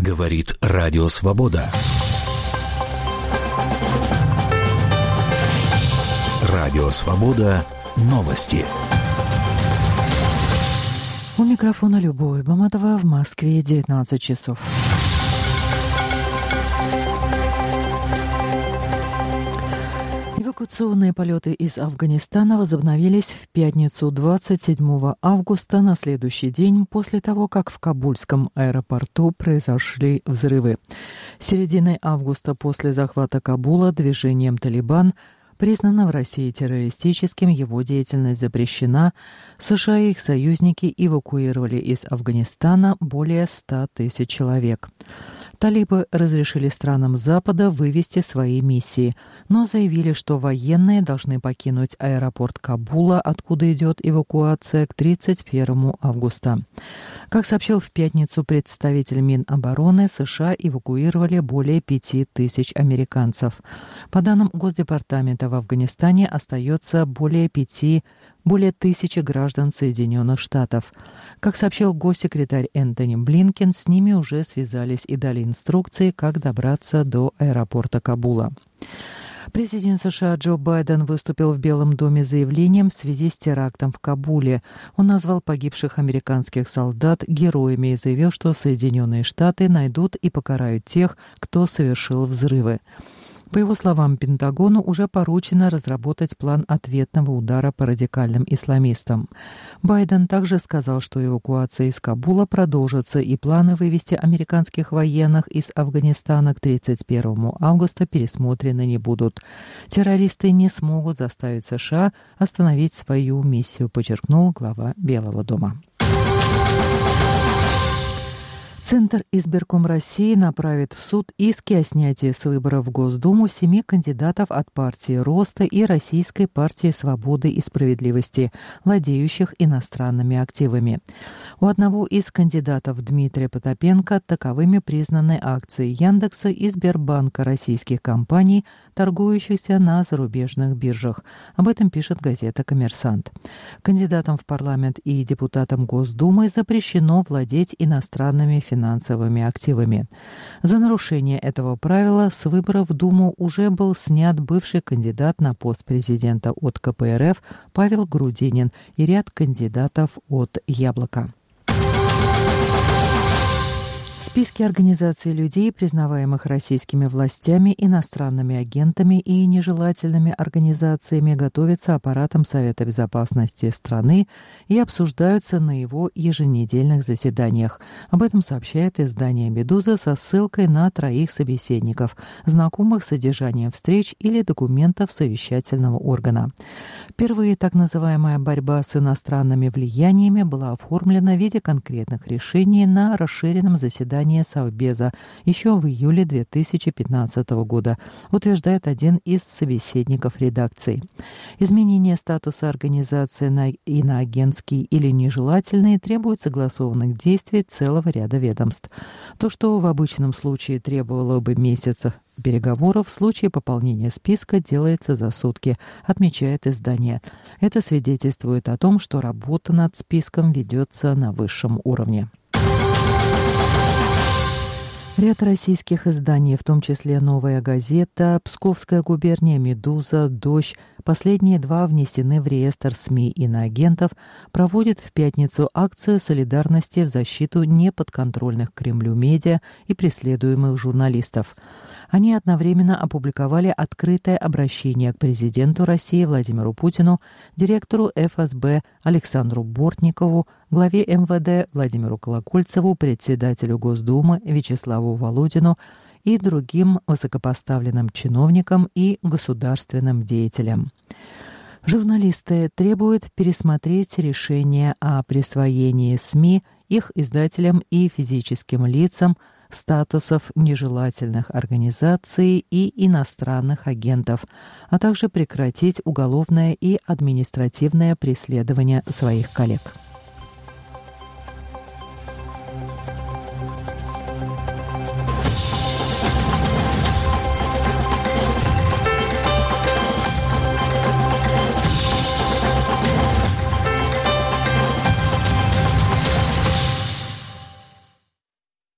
Говорит Радио Свобода. Радио Свобода. Новости. У микрофона Любовь Баматова, в Москве 19 часов. Эвакуационные полеты из Афганистана возобновились в пятницу 27 августа, на следующий день после того, как в Кабульском аэропорту произошли взрывы. С середины августа после захвата Кабула движением «Талибан» признано в России террористическим, его деятельность запрещена. США и их союзники эвакуировали из Афганистана более 100 тысяч человек. Талибы разрешили странам Запада вывести свои миссии, но заявили, что военные должны покинуть аэропорт Кабула, откуда идет эвакуация, к 31 августа. Как сообщил в пятницу представитель Минобороны, США эвакуировали более 5000 американцев. По данным Госдепартамента, в Афганистане остается более 1000 граждан Соединенных Штатов. Как сообщил госсекретарь Энтони Блинкен, с ними уже связались и дали инструкции, как добраться до аэропорта Кабула. Президент США Джо Байден выступил в Белом доме с заявлением в связи с терактом в Кабуле. Он назвал погибших американских солдат героями и заявил, что Соединенные Штаты найдут и покарают тех, кто совершил взрывы. По его словам, Пентагону уже поручено разработать план ответного удара по радикальным исламистам. Байден также сказал, что эвакуация из Кабула продолжится, и планы вывести американских военных из Афганистана к 31 августа пересмотрены не будут. Террористы не смогут заставить США остановить свою миссию, подчеркнул глава Белого дома. Центр избирком России направит в суд иски о снятии с выборов в Госдуму 7 кандидатов от партии Роста и Российской партии Свободы и Справедливости, владеющих иностранными активами. У одного из кандидатов, Дмитрия Потапенко, таковыми признаны акции Яндекса и Сбербанка, российских компаний, торгующихся на зарубежных биржах. Об этом пишет газета «Коммерсант». Кандидатам в парламент и депутатам Госдумы запрещено владеть иностранными финансовыми активами. За нарушение этого правила с выборов в Думу уже был снят бывший кандидат на пост президента от КПРФ Павел Грудинин и ряд кандидатов от «Яблока». Списки организаций людей, признаваемых российскими властями, иностранными агентами и нежелательными организациями, готовятся аппаратом Совета безопасности страны и обсуждаются на его еженедельных заседаниях. Об этом сообщает издание «Медуза» со ссылкой на 3 собеседников, знакомых с содержанием встреч или документов совещательного органа. Впервые так называемая борьба с иностранными влияниями была оформлена в виде конкретных решений на расширенном заседании Совбеза еще в июле 2015 года, утверждает один из собеседников редакции. Изменение статуса организации на иноагентский или нежелательный требует согласованных действий целого ряда ведомств. То, что в обычном случае требовало бы месяцев переговоров, в случае пополнения списка делается за сутки, отмечает издание. Это свидетельствует о том, что работа над списком ведется на высшем уровне. Ряд российских изданий, в том числе «Новая газета», «Псковская губерния», «Медуза», «Дождь», последние 2 внесены в реестр СМИ иноагентов, проводят в пятницу акцию солидарности в защиту неподконтрольных Кремлю медиа и преследуемых журналистов. Они одновременно опубликовали открытое обращение к президенту России Владимиру Путину, директору ФСБ Александру Бортникову, главе МВД Владимиру Колокольцеву, председателю Госдумы Вячеславу Володину и другим высокопоставленным чиновникам и государственным деятелям. Журналисты требуют пересмотреть решение о присвоении СМИ, их издателям и физическим лицам статусов нежелательных организаций и иностранных агентов, а также прекратить уголовное и административное преследование своих коллег.